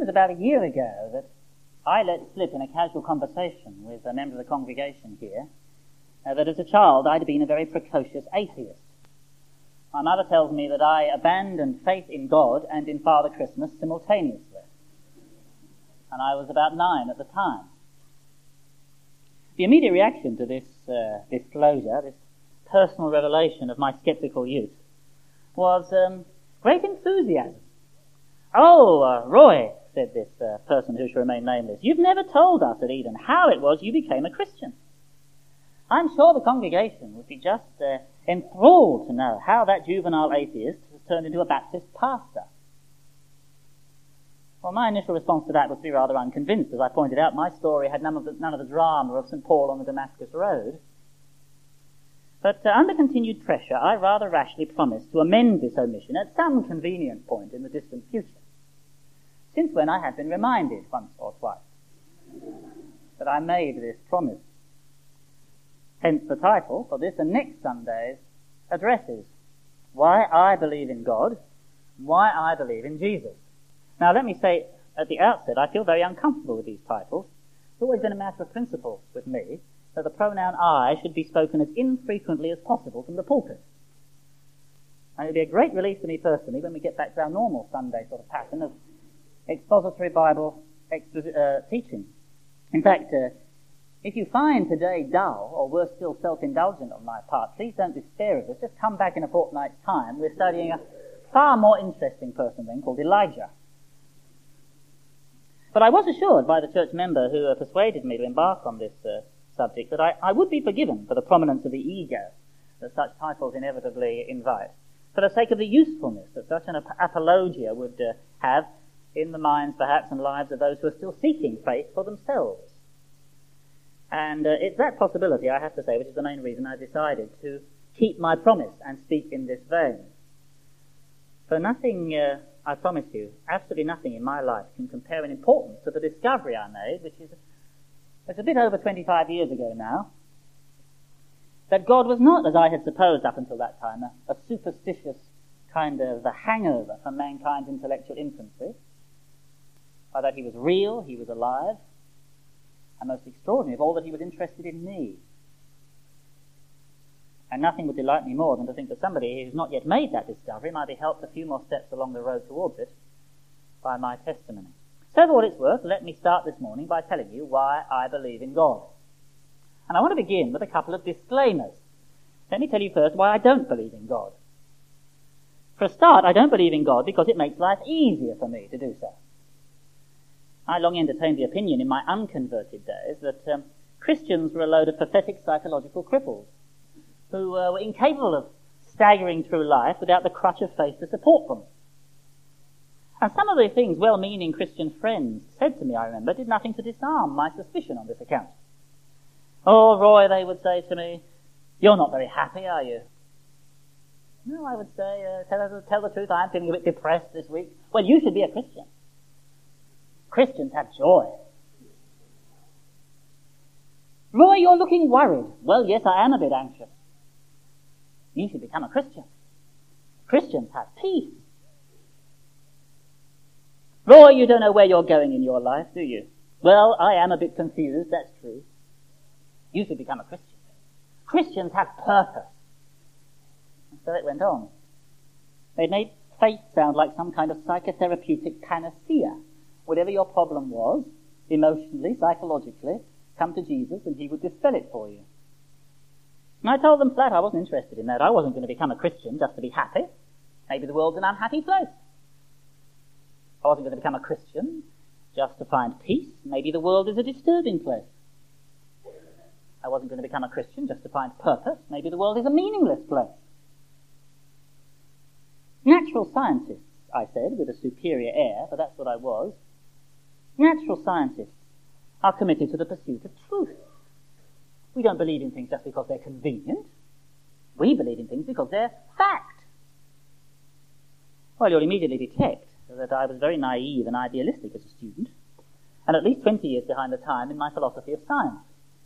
was about a year ago that I let slip in a casual conversation with a member of the congregation here that as a child I'd been a very precocious atheist. My mother tells me that I abandoned faith in God and in Father Christmas simultaneously. And I was about 9 at the time. The immediate reaction to this disclosure, this personal revelation of my sceptical youth, was great enthusiasm. "Oh, Roy," said this person who shall remain nameless, "you've never told us at Eden how it was you became a Christian. I'm sure the congregation would be just enthralled to know how that juvenile atheist has turned into a Baptist pastor." Well, my initial response to that was to be rather unconvinced. As I pointed out, my story had none of the drama of St. Paul on the Damascus Road. But under continued pressure, I rather rashly promised to amend this omission at some convenient point in the distant future, since when I had been reminded once or twice that I made this promise. Hence the title for this and next Sunday's addresses: Why I Believe in God, Why I Believe in Jesus. Now let me say at the outset, I feel very uncomfortable with these titles. It's always been a matter of principle with me that the pronoun I should be spoken as infrequently as possible from the pulpit. And it would be a great relief to me personally when we get back to our normal Sunday sort of pattern of expository Bible teaching. In fact, if you find today dull, or worse still self-indulgent on my part, please don't despair of us. Just come back in a fortnight's time. We're studying a far more interesting person then called Elijah. But I was assured by the church member who persuaded me to embark on this subject that I would be forgiven for the prominence of the ego that such titles inevitably invite, for the sake of the usefulness that such an apologia would have in the minds, perhaps, and lives of those who are still seeking faith for themselves. And it's that possibility, I have to say, which is the main reason I decided to keep my promise and speak in this vein. For nothing, I promise you, absolutely nothing in my life can compare in importance to the discovery I made, which is it's a bit over 25 years ago now, that God was not, as I had supposed up until that time, a superstitious kind of a hangover from mankind's intellectual infancy, but that he was real, he was alive, and most extraordinary of all, that he was interested in me. And nothing would delight me more than to think that somebody who's not yet made that discovery might be helped a few more steps along the road towards it by my testimony. So for what it's worth, let me start this morning by telling you why I believe in God. And I want to begin with a couple of disclaimers. Let me tell you first why I don't believe in God. For a start, I don't believe in God because it makes life easier for me to do so. I long entertained the opinion in my unconverted days that Christians were a load of pathetic psychological cripples who were incapable of staggering through life without the crutch of faith to support them. And some of the things well-meaning Christian friends said to me, I remember, did nothing to disarm my suspicion on this account. "Oh, Roy," they would say to me, "you're not very happy, are you?" "No," I would say, tell the truth, I'm feeling a bit depressed this week." "Well, you should be a Christian. Christians have joy." "Roy, you're looking worried." "Well, yes, I am a bit anxious." "You should become a Christian. Christians have peace." "Roy, you don't know where you're going in your life, do you?" "Well, I am a bit confused, that's true." "You should become a Christian. Christians have purpose." And so it went on. They made faith sound like some kind of psychotherapeutic panacea. Whatever your problem was, emotionally, psychologically, come to Jesus and he would dispel it for you. And I told them flat I wasn't interested in that. I wasn't going to become a Christian just to be happy. Maybe the world's an unhappy place. I wasn't going to become a Christian just to find peace. Maybe the world is a disturbing place. I wasn't going to become a Christian just to find purpose. Maybe the world is a meaningless place. Natural scientists, I said, with a superior air, for that's what I was, natural scientists are committed to the pursuit of truth. We don't believe in things just because they're convenient. We believe in things because they're fact. Well, you'll immediately detect that I was very naive and idealistic as a student, and at least 20 years behind the time in my philosophy of science.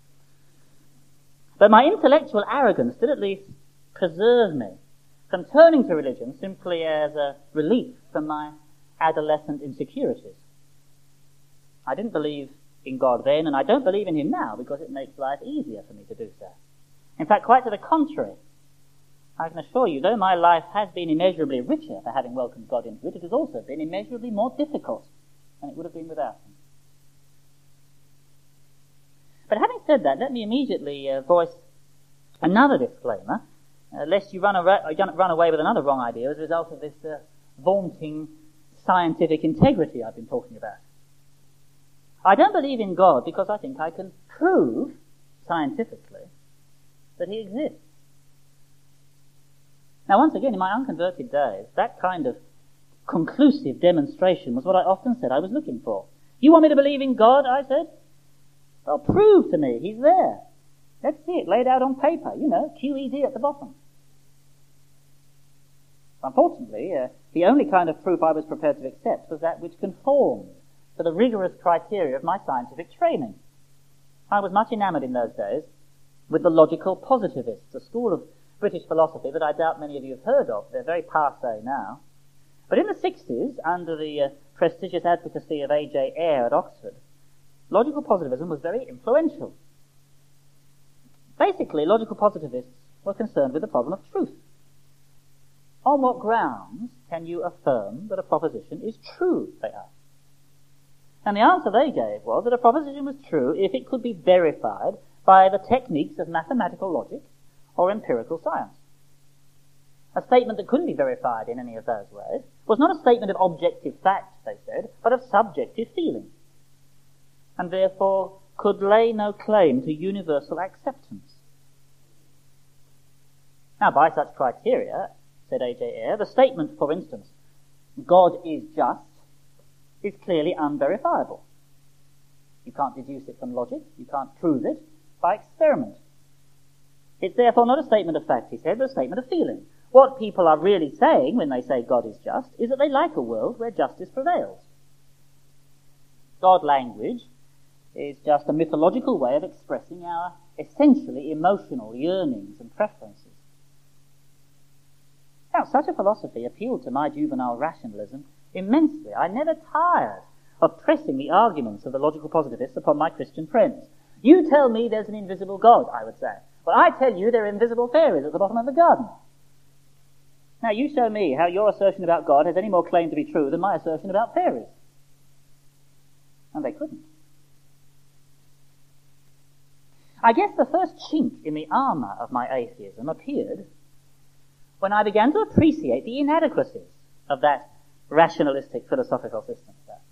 But my intellectual arrogance did at least preserve me from turning to religion simply as a relief from my adolescent insecurities. I didn't believe in God then, and I don't believe in him now because it makes life easier for me to do so. In fact, quite to the contrary. I can assure you, though my life has been immeasurably richer for having welcomed God into it, it has also been immeasurably more difficult than it would have been without him. But having said that, let me immediately voice another disclaimer, lest you run away with another wrong idea as a result of this vaunting scientific integrity I've been talking about. I don't believe in God because I think I can prove scientifically that he exists. Now, once again, in my unconverted days, that kind of conclusive demonstration was what I often said I was looking for. You want me to believe in God, I said? Well, prove to me he's there. Let's see it laid out on paper, QED at the bottom. Unfortunately, the only kind of proof I was prepared to accept was that which conformed to the rigorous criteria of my scientific training. I was much enamoured in those days with the logical positivists, a school of British philosophy that I doubt many of you have heard of. They're very passé now. But in the 60s, under the prestigious advocacy of A.J. Ayer at Oxford, logical positivism was very influential. Basically, logical positivists were concerned with the problem of truth. On what grounds can you affirm that a proposition is true, they asked. And the answer they gave was that a proposition was true if it could be verified by the techniques of mathematical logic or empirical science. A statement that couldn't be verified in any of those ways was not a statement of objective fact, they said, but of subjective feeling, and therefore could lay no claim to universal acceptance. Now, by such criteria, said A.J. Ayer, the statement, for instance, God is just, is clearly unverifiable. You can't deduce it from logic, you can't prove it by experiment. It's therefore not a statement of fact, he said, but a statement of feeling. What people are really saying when they say God is just is that they like a world where justice prevails. God language is just a mythological way of expressing our essentially emotional yearnings and preferences. Now, such a philosophy appealed to my juvenile rationalism immensely. I never tired of pressing the arguments of the logical positivists upon my Christian friends. You tell me there's an invisible God, I would say. Well, I tell you there are invisible fairies at the bottom of the garden. Now, you show me how your assertion about God has any more claim to be true than my assertion about fairies. And they couldn't. I guess the first chink in the armour of my atheism appeared when I began to appreciate the inadequacies of that rationalistic philosophical system.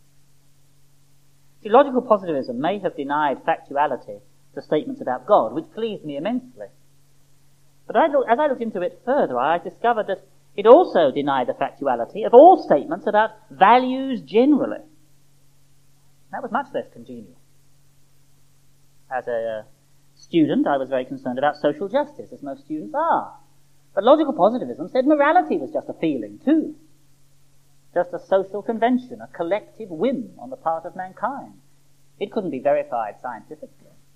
See, logical positivism may have denied factuality to statements about God, which pleased me immensely. But as I looked into it further, I discovered that it also denied the factuality of all statements about values generally. That was much less congenial. As a student, I was very concerned about social justice, as most students are. But logical positivism said morality was just a feeling, too. Just a social convention, a collective whim on the part of mankind. It couldn't be verified scientifically.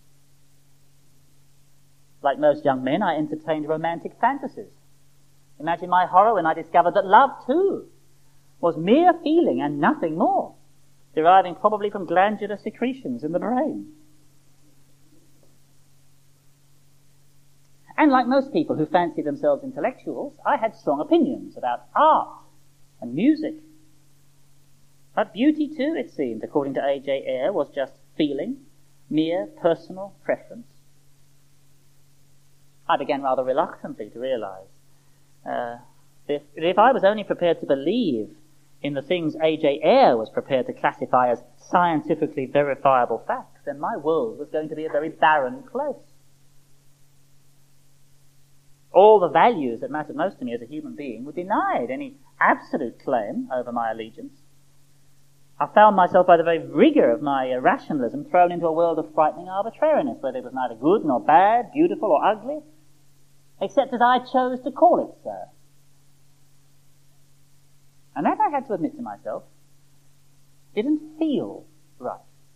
Like most young men, I entertained romantic fantasies. Imagine my horror when I discovered that love, too, was mere feeling and nothing more, deriving probably from glandular secretions in the brain. And like most people who fancy themselves intellectuals, I had strong opinions about art and music. But beauty, too, it seemed, according to A.J. Ayer, was just feeling, mere personal preference. I began rather reluctantly to realize that if I was only prepared to believe in the things A.J. Ayer was prepared to classify as scientifically verifiable facts, then my world was going to be a very barren place. All the values that mattered most to me as a human being were denied any absolute claim over my allegiance. I found myself, by the very rigour of my rationalism, thrown into a world of frightening arbitrariness, where there was neither good nor bad, beautiful or ugly, except as I chose to call it so. And that, I had to admit to myself, didn't feel right.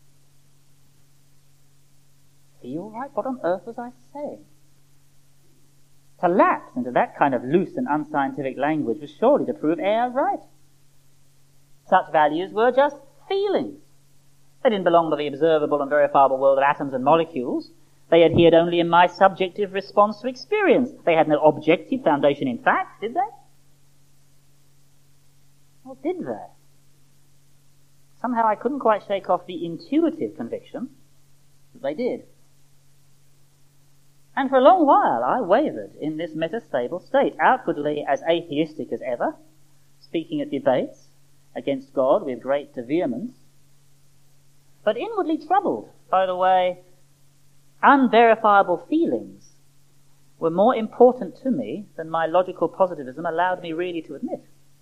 Feel right? What on earth was I saying? To lapse into that kind of loose and unscientific language was surely to prove Ayer right. Such values were just feelings. They didn't belong to the observable and verifiable world of atoms and molecules. They adhered only in my subjective response to experience. They had no objective foundation in fact, did they? Or did they? Somehow I couldn't quite shake off the intuitive conviction that they did. And for a long while I wavered in this metastable state, outwardly as atheistic as ever, speaking at debates against God with great vehemence, but inwardly troubled by the way unverifiable feelings were more important to me than my logical positivism allowed me really to admit.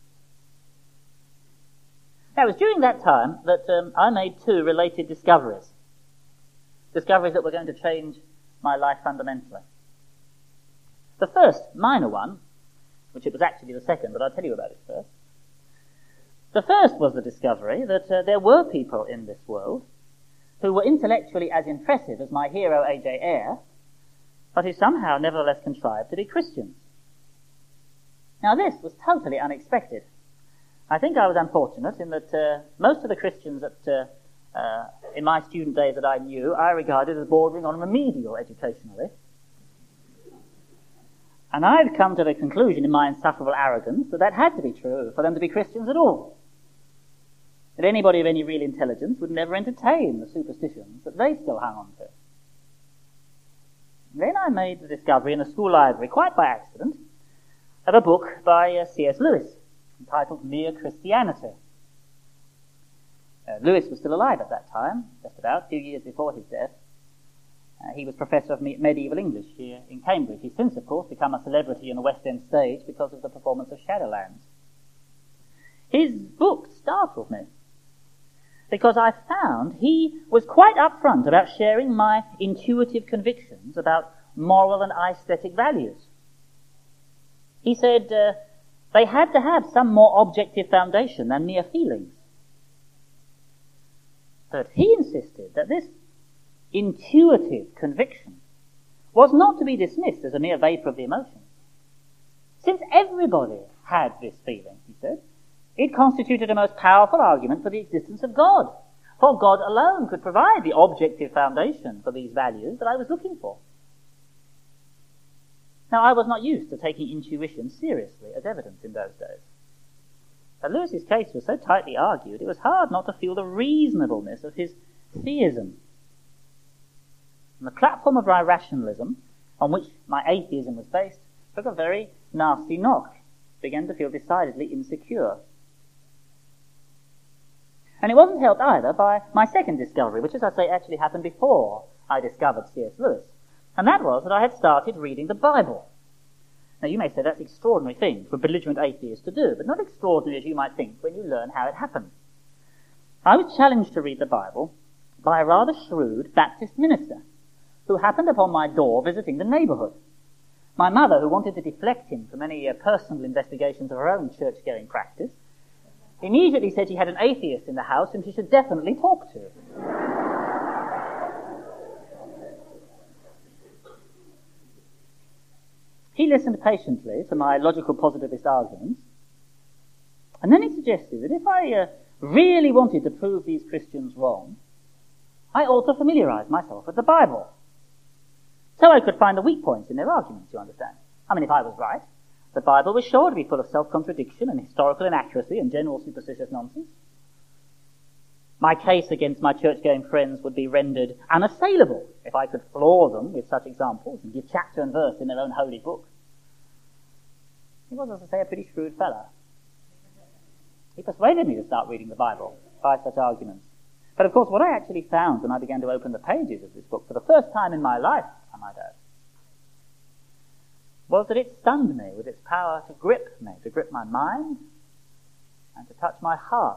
Now, it was during that time that I made two related discoveries that were going to change my life fundamentally. The first, minor one, which it was actually the second, but I'll tell you about it first. The first was the discovery that there were people in this world who were intellectually as impressive as my hero A.J. Ayer, but who somehow nevertheless contrived to be Christians. Now this was totally unexpected. I think I was unfortunate in that most of the Christians that in my student days that I knew, I regarded as bordering on remedial educationally. And I'd come to the conclusion in my insufferable arrogance that had to be true for them to be Christians at all. That anybody of any real intelligence would never entertain the superstitions that they still hung on to. Then I made the discovery in a school library, quite by accident, of a book by C.S. Lewis, entitled Mere Christianity. Lewis was still alive at that time, just about 2 years before his death. He was professor of medieval English here in Cambridge. He's since, of course, become a celebrity on the West End stage because of the performance of Shadowlands. His book startled me, because I found he was quite upfront about sharing my intuitive convictions about moral and aesthetic values. He said they had to have some more objective foundation than mere feelings. But he insisted that this intuitive conviction was not to be dismissed as a mere vapour of the emotions. Since everybody had this feeling, he said, it constituted a most powerful argument for the existence of God. For God alone could provide the objective foundation for these values that I was looking for. Now, I was not used to taking intuition seriously as evidence in those days. But Lewis's case was so tightly argued, it was hard not to feel the reasonableness of his theism. And the platform of my rationalism, on which my atheism was based, took a very nasty knock. Began to feel decidedly insecure. And it wasn't helped either by my second discovery, which, as I say, actually happened before I discovered C.S. Lewis. And that was that I had started reading the Bible. Now, you may say that's an extraordinary thing for a belligerent atheist to do, but not extraordinary as you might think when you learn how it happened. I was challenged to read the Bible by a rather shrewd Baptist minister who happened upon my door visiting the neighbourhood. My mother, who wanted to deflect him from any personal investigations of her own church-going practice, immediately said she had an atheist in the house whom she should definitely talk to. He listened patiently to my logical positivist arguments, and then he suggested that if I really wanted to prove these Christians wrong, I ought to familiarise myself with the Bible, so I could find the weak points in their arguments, you understand. I mean, if I was right, the Bible was sure to be full of self-contradiction and historical inaccuracy and general superstitious nonsense. My case against my church-going friends would be rendered unassailable if I could floor them with such examples and give chapter and verse in their own holy book. He was, as I say, a pretty shrewd fellow. He persuaded me to start reading the Bible by such arguments. But of course, what I actually found when I began to open the pages of this book for the first time in my life, I might add, was that it stunned me with its power to grip me, to grip my mind, and to touch my heart.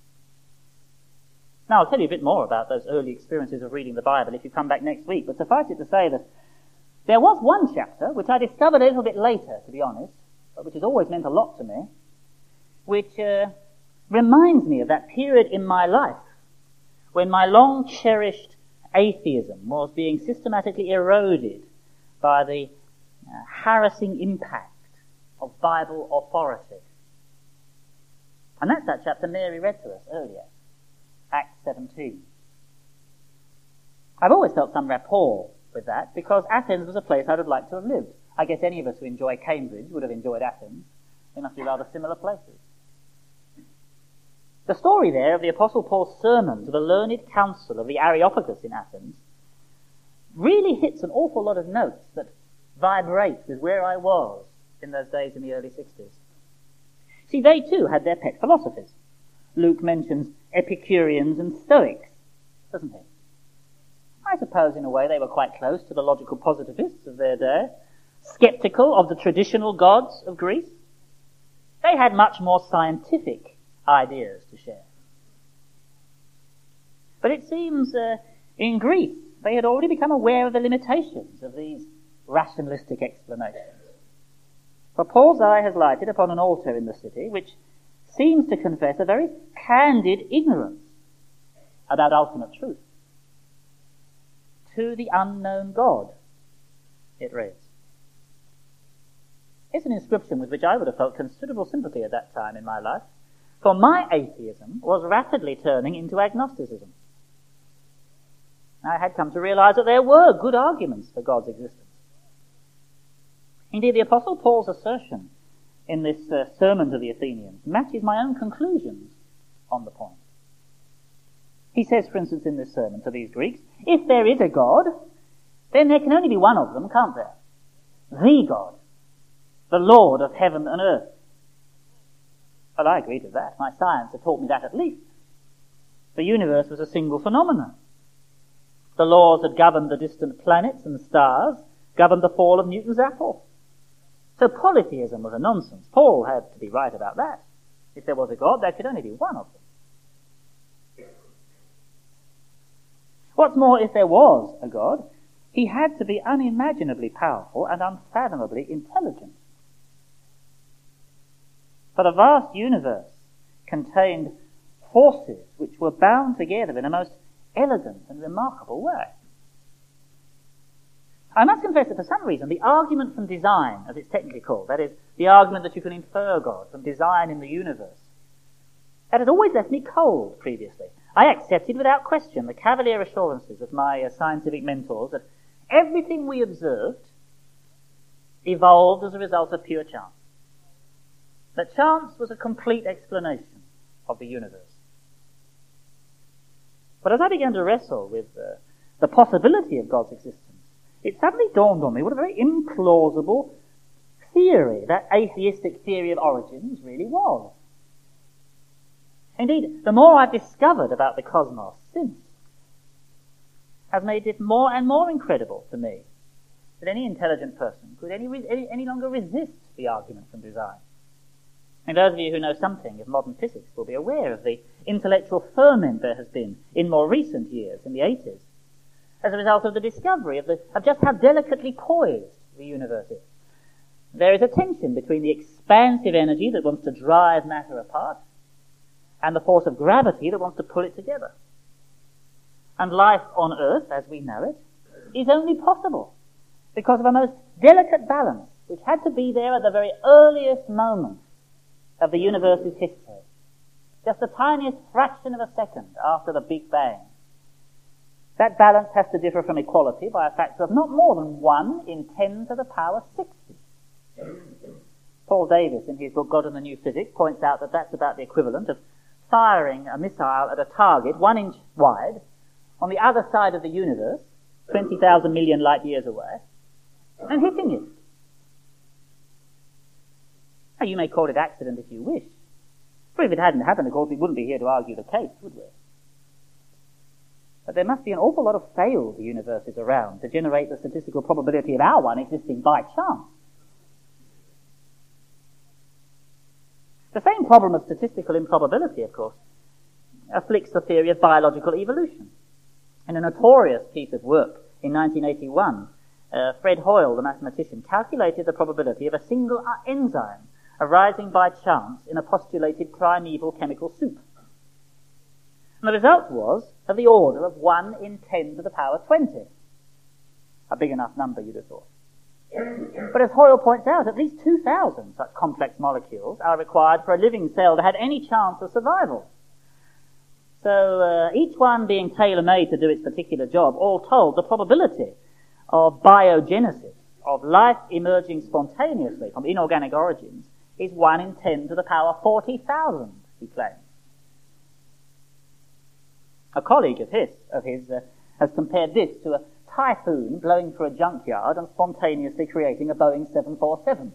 Now, I'll tell you a bit more about those early experiences of reading the Bible if you come back next week, but suffice it to say that there was one chapter, which I discovered a little bit later, to be honest, but which has always meant a lot to me, which reminds me of that period in my life when my long-cherished atheism was being systematically eroded by the harassing impact of Bible authority. And that's that chapter Mary read to us earlier, Acts 17. I've always felt some rapport with that, because Athens was a place I would like to have lived. I guess any of us who enjoy Cambridge would have enjoyed Athens. They must be rather similar places. The story there of the Apostle Paul's sermon to the learned council of the Areopagus in Athens really hits an awful lot of notes that vibrate with where I was in those days in the early 60s. See, they too had their pet philosophies. Luke mentions Epicureans and Stoics, doesn't he? I suppose in a way they were quite close to the logical positivists of their day, sceptical of the traditional gods of Greece. They had much more scientific ideas to share. But it seems in Greece they had already become aware of the limitations of these rationalistic explanations. For Paul's eye has lighted upon an altar in the city which seems to confess a very candid ignorance about ultimate truth. To the unknown God, it reads. It's an inscription with which I would have felt considerable sympathy at that time in my life, for my atheism was rapidly turning into agnosticism. I had come to realize that there were good arguments for God's existence. Indeed, the Apostle Paul's assertion in this sermon to the Athenians matches my own conclusions on the point. He says, for instance, in this sermon to these Greeks, if there is a God, then there can only be one of them, can't there? The God, the Lord of heaven and earth. Well, I agree to that. My science had taught me that at least. The universe was a single phenomenon. The laws that governed the distant planets and stars governed the fall of Newton's apple. So polytheism was a nonsense. Paul had to be right about that. If there was a God, there could only be one of them. What's more, if there was a God, he had to be unimaginably powerful and unfathomably intelligent. For the vast universe contained forces which were bound together in a most elegant and remarkable way. I must confess that for some reason the argument from design, as it's technically called, that is, the argument that you can infer God from design in the universe, that had always left me cold previously. I accepted without question the cavalier assurances of my scientific mentors that everything we observed evolved as a result of pure chance. That chance was a complete explanation of the universe. But as I began to wrestle with the possibility of God's existence, it suddenly dawned on me what a very implausible theory that atheistic theory of origins really was. Indeed, the more I've discovered about the cosmos since, has made it more and more incredible to me that any intelligent person could any longer resist the argument from design. And those of you who know something of modern physics will be aware of the intellectual ferment there has been in more recent years, in the 80s, as a result of the discovery of just how delicately poised the universe is. There is a tension between the expansive energy that wants to drive matter apart and the force of gravity that wants to pull it together. And life on Earth, as we know it, is only possible because of a most delicate balance which had to be there at the very earliest moment of the universe's history, just the tiniest fraction of a second after the Big Bang. That balance has to differ from equality by a factor of not more than 1 in 10 to the power 60. Paul Davies, in his book God and the New Physics, points out that that's about the equivalent of firing a missile at a target 1 inch wide on the other side of the universe, 20,000 million light years away, and hitting it. Now, you may call it accident if you wish, for if it hadn't happened, of course, we wouldn't be here to argue the case, would we? But there must be an awful lot of failed universes around to generate the statistical probability of our one existing by chance. The same problem of statistical improbability, of course, afflicts the theory of biological evolution. In a notorious piece of work in 1981, Fred Hoyle, the mathematician, calculated the probability of a single enzyme arising by chance in a postulated primeval chemical soup. And the result was of the order of 1 in 10 to the power 20. A big enough number, you'd have thought. But as Hoyle points out, at least 2,000 such complex molecules are required for a living cell to have any chance of survival. So each one being tailor-made to do its particular job, all told, the probability of biogenesis, of life emerging spontaneously from inorganic origins, is 1 in 10 to the power 40,000, he claims. A colleague of his has compared this to a typhoon blowing through a junkyard and spontaneously creating a Boeing 747.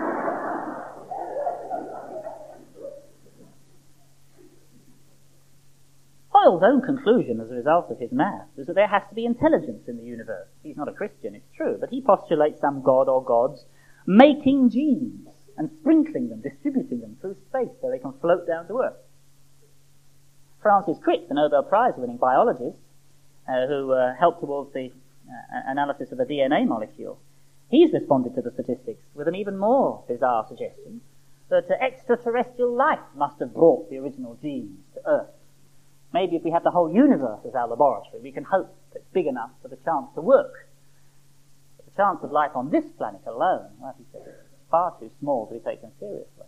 Hoyle's own conclusion as a result of his math is that there has to be intelligence in the universe. He's not a Christian, it's true, but he postulates some god or gods making genes and sprinkling them, distributing them through space so they can float down to Earth. Francis Crick, the Nobel Prize-winning biologist, who helped towards the analysis of the DNA molecule, he's responded to the statistics with an even more bizarre suggestion that extraterrestrial life must have brought the original genes to Earth. Maybe if we have the whole universe as our laboratory, we can hope that it's big enough for the chance to work. But the chance of life on this planet alone, well, he said, is far too small to be taken seriously.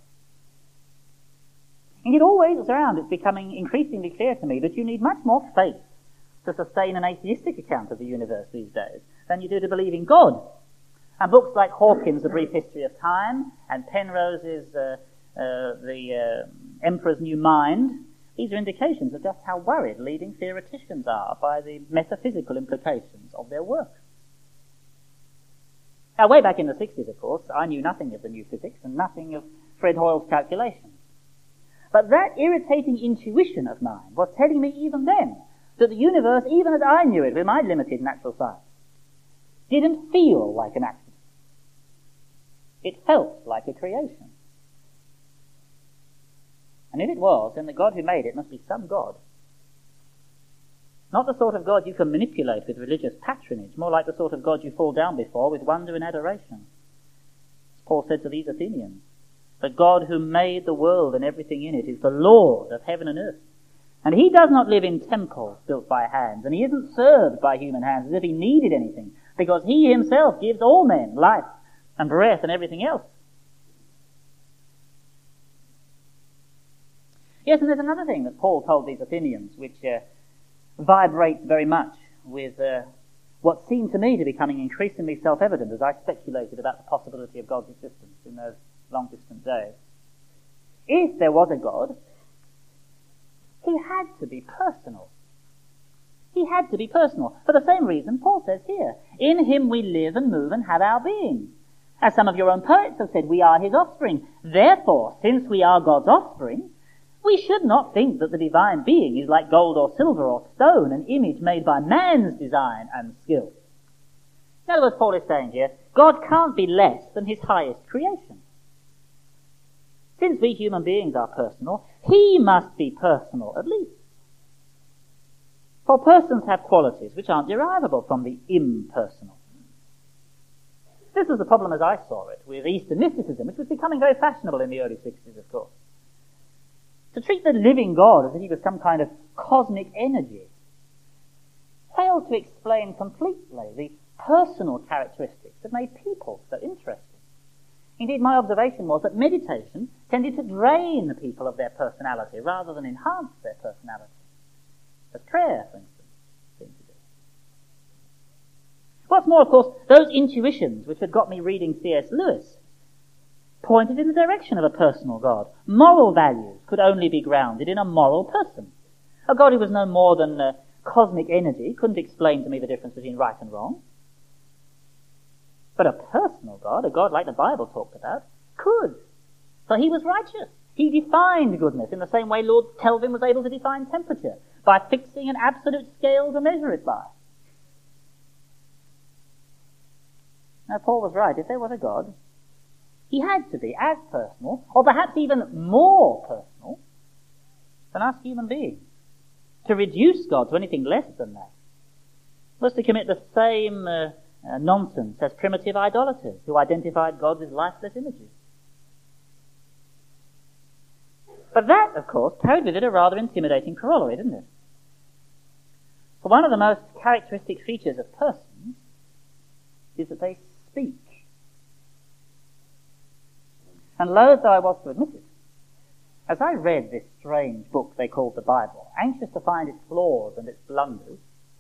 And yet always around, it's becoming increasingly clear to me that you need much more faith to sustain an atheistic account of the universe these days than you do to believe in God. And books like Hawkins' The Brief History of Time and Penrose's The Emperor's New Mind, these are indications of just how worried leading theoreticians are by the metaphysical implications of their work. Now, way back in the 60s, of course, I knew nothing of the new physics and nothing of Fred Hoyle's calculations. But that irritating intuition of mine was telling me even then that the universe, even as I knew it with my limited natural science, didn't feel like an accident. It felt like a creation. And if it was, then the God who made it must be some God. Not the sort of God you can manipulate with religious patronage, more like the sort of God you fall down before with wonder and adoration. As Paul said to these Athenians, the God who made the world and everything in it is the Lord of heaven and earth. And he does not live in temples built by hands, and he isn't served by human hands as if he needed anything, because he himself gives all men life and breath and everything else. Yes, and there's another thing that Paul told these Athenians, which vibrates very much with what seemed to me to be becoming increasingly self-evident as I speculated about the possibility of God's existence in those long-distant days. If there was a God, he had to be personal. He had to be personal. For the same reason Paul says here, in him we live and move and have our being. As some of your own poets have said, we are his offspring. Therefore, since we are God's offspring, we should not think that the divine being is like gold or silver or stone, an image made by man's design and skill. In other words, Paul is saying here, God can't be less than his highest creation. Since we human beings are personal, he must be personal at least. For persons have qualities which aren't derivable from the impersonal. This was the problem as I saw it with Eastern mysticism, which was becoming very fashionable in the early 60s, of course. To treat the living God as if he was some kind of cosmic energy failed to explain completely the personal characteristics that made people so interesting. Indeed, my observation was that meditation tended to drain the people of their personality rather than enhance their personality, as prayer, for instance, seemed to do. What's more, of course, those intuitions which had got me reading C.S. Lewis pointed in the direction of a personal God. Moral values could only be grounded in a moral person. A God who was no more than cosmic energy couldn't explain to me the difference between right and wrong. But a personal God, a God like the Bible talked about, could. For he was righteous. He defined goodness in the same way Lord Kelvin was able to define temperature, by fixing an absolute scale to measure it by. Now, Paul was right. If there was a God, he had to be as personal, or perhaps even more personal, than us human beings. To reduce God to anything less than that was to commit the same nonsense as primitive idolaters who identified God with lifeless images. But that, of course, carried with it a rather intimidating corollary, didn't it? For one of the most characteristic features of persons is that they speak. And loath though I was to admit it, As I read this strange book they called the Bible, anxious to find its flaws and its blunders,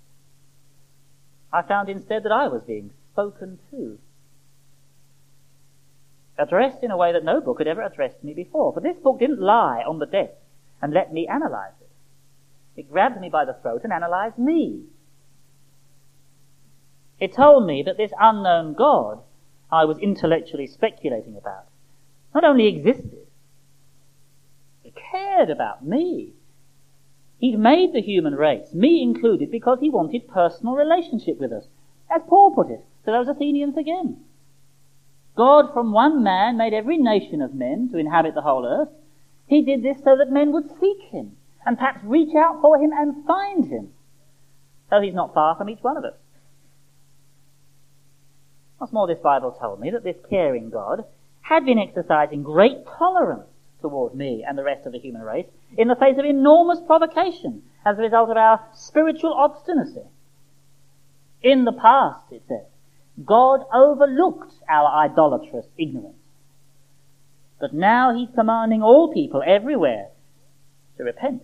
I found instead that I was being spoken to. Addressed in a way that no book had ever addressed me before. For this book didn't lie on the desk and let me analyze it. It grabbed me by the throat and analyzed me. It told me that this unknown God I was intellectually speculating about not only existed, he cared about me. He'd made the human race, me included, because he wanted personal relationship with us. As Paul put it to those Athenians again. God from one man made every nation of men to inhabit the whole earth. He did this so that men would seek him and perhaps reach out for him and find him. So he's not far from each one of us. What's more, this Bible told me that this caring God had been exercising great tolerance toward me and the rest of the human race in the face of enormous provocation as a result of our spiritual obstinacy. In the past, it says, God overlooked our idolatrous ignorance. But now he's commanding all people everywhere to repent.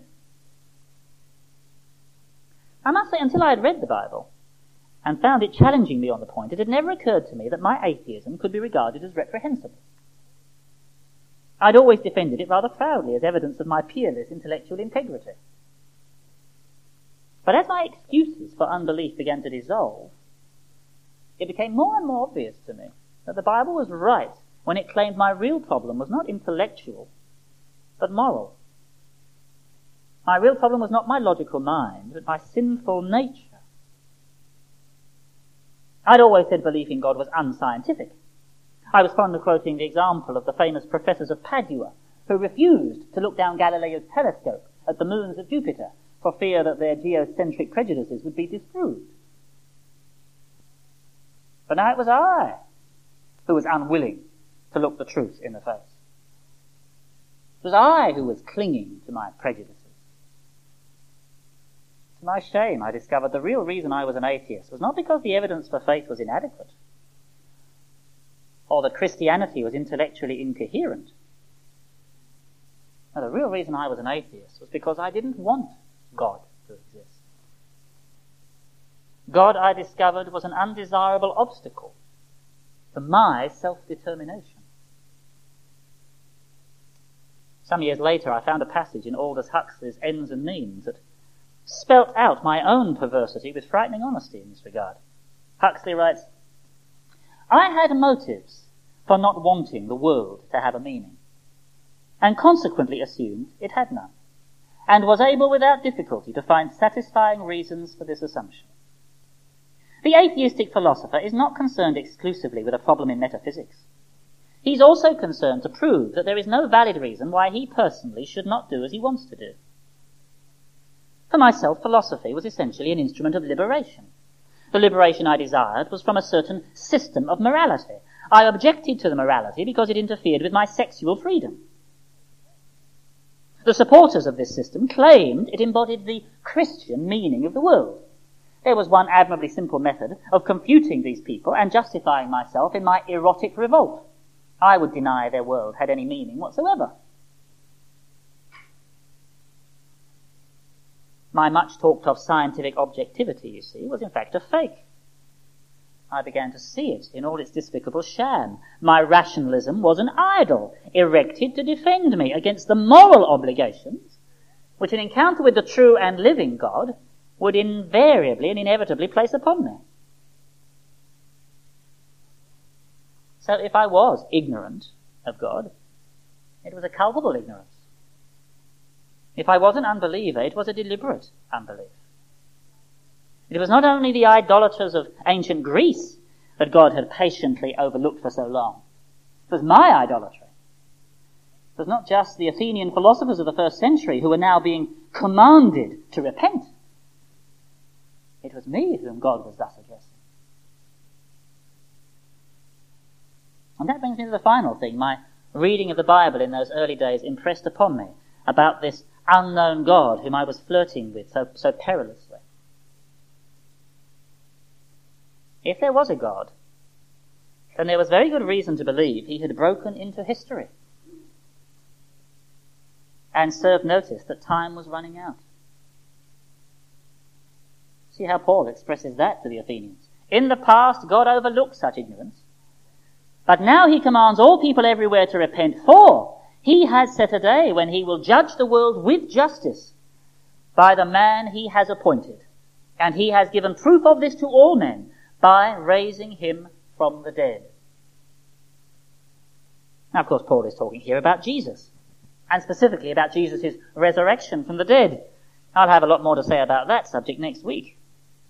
I must say, until I had read the Bible and found it challenging me on the point, it had never occurred to me that my atheism could be regarded as reprehensible. I'd always defended it rather proudly as evidence of my peerless intellectual integrity. But as my excuses for unbelief began to dissolve, it became more and more obvious to me that the Bible was right when it claimed my real problem was not intellectual, but moral. My real problem was not my logical mind, but my sinful nature. I'd always said belief in God was unscientific. I was fond of quoting the example of the famous professors of Padua, who refused to look down Galileo's telescope at the moons of Jupiter for fear that their geocentric prejudices would be disproved. But now it was I who was unwilling to look the truth in the face. It was I who was clinging to my prejudices. To my shame, I discovered the real reason I was an atheist was not because the evidence for faith was inadequate, or that Christianity was intellectually incoherent. No, the real reason I was an atheist was because I didn't want God to exist. God, I discovered, was an undesirable obstacle to my self-determination. Some years later, I found a passage in Aldous Huxley's Ends and Means that spelt out my own perversity with frightening honesty in this regard. Huxley writes, I had motives for not wanting the world to have a meaning, and consequently assumed it had none, and was able without difficulty to find satisfying reasons for this assumption. The atheistic philosopher is not concerned exclusively with a problem in metaphysics. He's also concerned to prove that there is no valid reason why he personally should not do as he wants to do. For myself, philosophy was essentially an instrument of liberation. The liberation I desired was from a certain system of morality. I objected to the morality because it interfered with my sexual freedom. The supporters of this system claimed it embodied the Christian meaning of the world. There was one admirably simple method of confuting these people and justifying myself in my erotic revolt. I would deny their world had any meaning whatsoever. My much talked of scientific objectivity, you see, was in fact a fake. I began to see it in all its despicable sham. My rationalism was an idol, erected to defend me against the moral obligations which an encounter with the true and living God would invariably and inevitably place upon me. So if I was ignorant of God, it was a culpable ignorance. If I was an unbeliever, it was a deliberate unbelief. It was not only the idolaters of ancient Greece that God had patiently overlooked for so long. It was my idolatry. It was not just the Athenian philosophers of the first century who were now being commanded to repent. It was me whom God was thus addressing. And that brings me to the final thing my reading of the Bible in those early days impressed upon me about this unknown God whom I was flirting with so perilously. If there was a God, then there was very good reason to believe he had broken into history. and served notice that time was running out. See how Paul expresses that to the Athenians. In the past, God overlooked such ignorance. But now he commands all people everywhere to repent, for he has set a day when he will judge the world with justice by the man he has appointed. And he has given proof of this to all men by raising him from the dead. Now, of course, Paul is talking here about Jesus, and specifically about Jesus' resurrection from the dead. I'll have a lot more to say about that subject next week.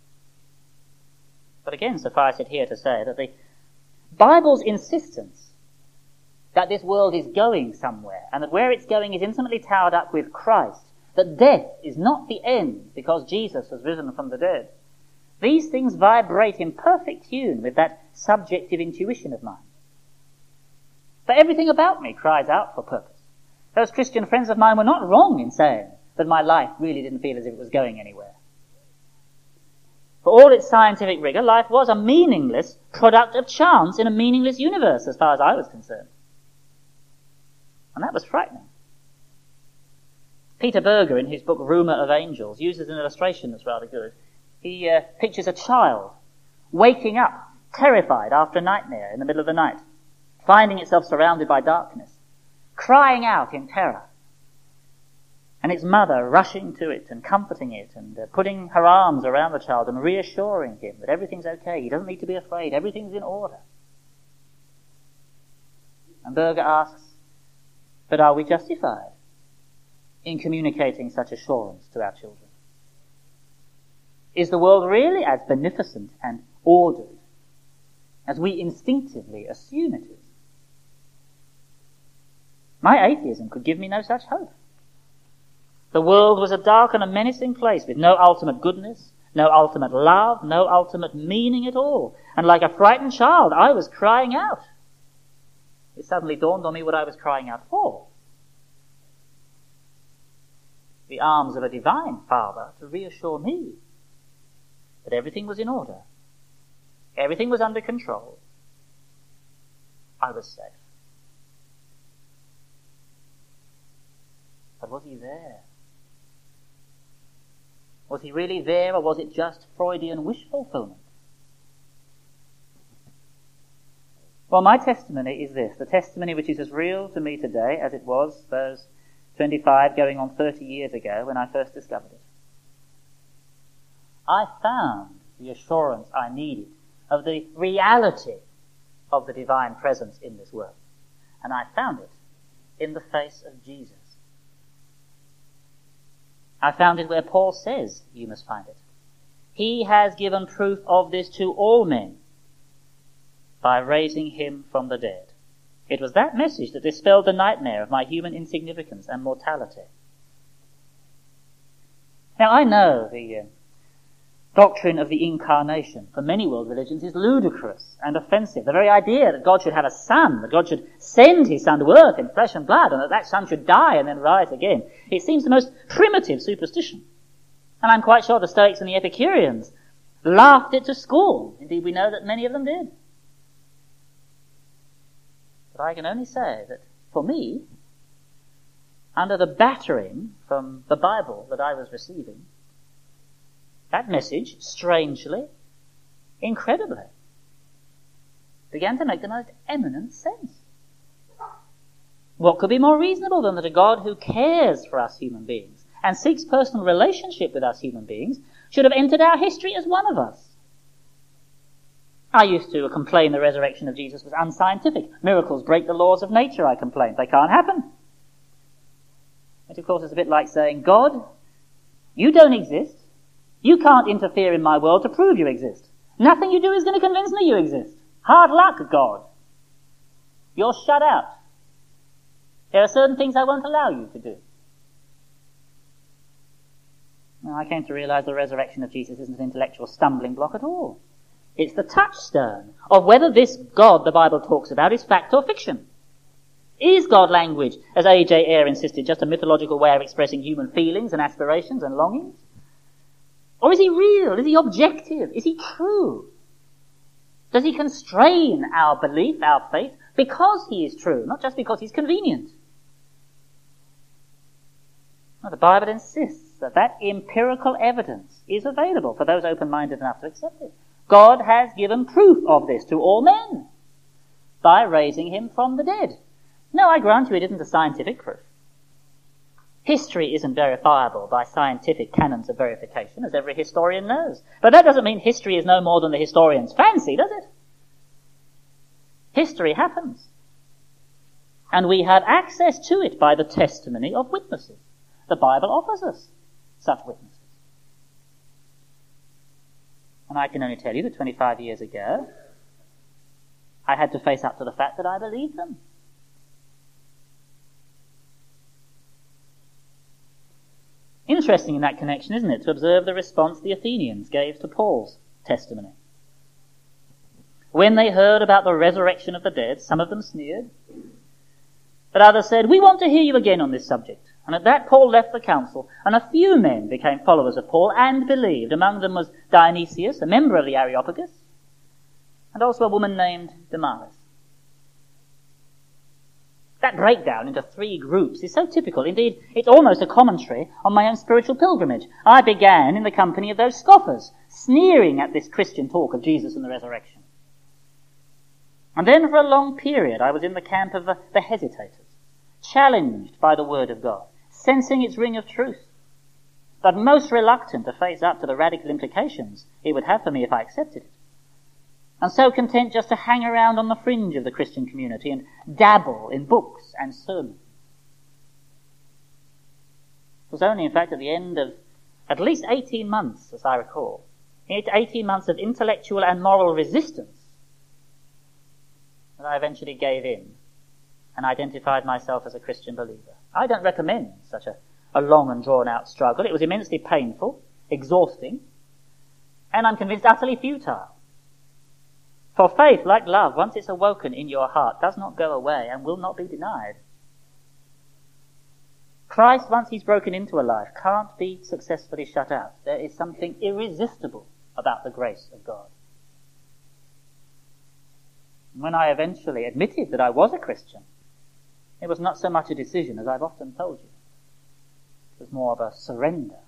But again, suffice it here to say that the Bible's insistence that this world is going somewhere, and that where it's going is intimately tied up with Christ, that death is not the end because Jesus has risen from the dead, these things vibrate in perfect tune with that subjective intuition of mine. But everything about me cries out for purpose. Those Christian friends of mine were not wrong in saying that my life really didn't feel as if it was going anywhere. For all its scientific rigor, life was a meaningless product of chance in a meaningless universe as far as I was concerned. And that was frightening. Peter Berger, in his book Rumour of Angels, uses an illustration that's rather good. He pictures a child waking up, terrified after a nightmare in the middle of the night, finding itself surrounded by darkness, crying out in terror, and its mother rushing to it and comforting it and putting her arms around the child and reassuring him that everything's okay, he doesn't need to be afraid, everything's in order. And Berger asks, but are we justified in communicating such assurance to our children? Is the world really as beneficent and ordered as we instinctively assume it is? My atheism could give me no such hope. The world was a dark and a menacing place with no ultimate goodness, no ultimate love, no ultimate meaning at all. And like a frightened child, I was crying out. It suddenly dawned on me what I was crying out for. The arms of a divine Father to reassure me that everything was in order. Everything was under control. I was safe. But was he there? Was he really there, or was it just Freudian wish fulfillment? Well, my testimony is this, the testimony which is as real to me today as it was those 25 going on 30 years ago when I first discovered it. I found the assurance I needed of the reality of the divine presence in this world. And I found it in the face of Jesus. I found it where Paul says you must find it. He has given proof of this to all men by raising him from the dead. It was that message that dispelled the nightmare of my human insignificance and mortality. Now, I know the doctrine of the incarnation for many world religions is ludicrous and offensive. The very idea that God should have a son, that God should send his son to earth in flesh and blood, and that son should die and then rise again, it seems the most primitive superstition. And I'm quite sure the Stoics and the Epicureans laughed it to scorn. Indeed, we know that many of them did. But I can only say that, for me, under the battering from the Bible that I was receiving, that message, strangely, incredibly, began to make the most eminent sense. What could be more reasonable than that a God who cares for us human beings and seeks personal relationship with us human beings should have entered our history as one of us? I used to complain the resurrection of Jesus was unscientific. Miracles break the laws of nature, I complained. They can't happen. Which, of course, is a bit like saying, God, you don't exist. You can't interfere in my world to prove you exist. Nothing you do is going to convince me you exist. Hard luck, God. You're shut out. There are certain things I won't allow you to do. Now, I came to realize the resurrection of Jesus isn't an intellectual stumbling block at all. It's the touchstone of whether this God the Bible talks about is fact or fiction. Is God language, as A.J. Ayer insisted, just a mythological way of expressing human feelings and aspirations and longings? Or is he real? Is he objective? Is he true? Does he constrain our belief, our faith, because he is true, not just because he's convenient? Well, the Bible insists that empirical evidence is available for those open-minded enough to accept it. God has given proof of this to all men by raising him from the dead. No, I grant you it isn't a scientific proof. History isn't verifiable by scientific canons of verification, as every historian knows. But that doesn't mean history is no more than the historian's fancy, does it? History happens. And we have access to it by the testimony of witnesses. The Bible offers us such witnesses. And I can only tell you that 25 years ago, I had to face up to the fact that I believed them. Interesting in that connection, isn't it, to observe the response the Athenians gave to Paul's testimony. When they heard about the resurrection of the dead, some of them sneered, but others said, "We want to hear you again on this subject." And at that Paul left the council, and a few men became followers of Paul and believed. Among them was Dionysius, a member of the Areopagus, and also a woman named Damaris. That breakdown into three groups is so typical. Indeed, it's almost a commentary on my own spiritual pilgrimage. I began in the company of those scoffers, sneering at this Christian talk of Jesus and the resurrection. And then for a long period I was in the camp of the hesitators, challenged by the Word of God, sensing its ring of truth, but most reluctant to face up to the radical implications it would have for me if I accepted it. And so content just to hang around on the fringe of the Christian community and dabble in books and sermons. It was only, in fact, at the end of at least 18 months, as I recall, 18 months of intellectual and moral resistance, that I eventually gave in and identified myself as a Christian believer. I don't recommend such a long and drawn-out struggle. It was immensely painful, exhausting, and I'm convinced utterly futile. For faith, like love, once it's awoken in your heart, does not go away and will not be denied. Christ, once he's broken into a life, can't be successfully shut out. There is something irresistible about the grace of God. When I eventually admitted that I was a Christian, it was not so much a decision as I've often told you. It was more of a surrender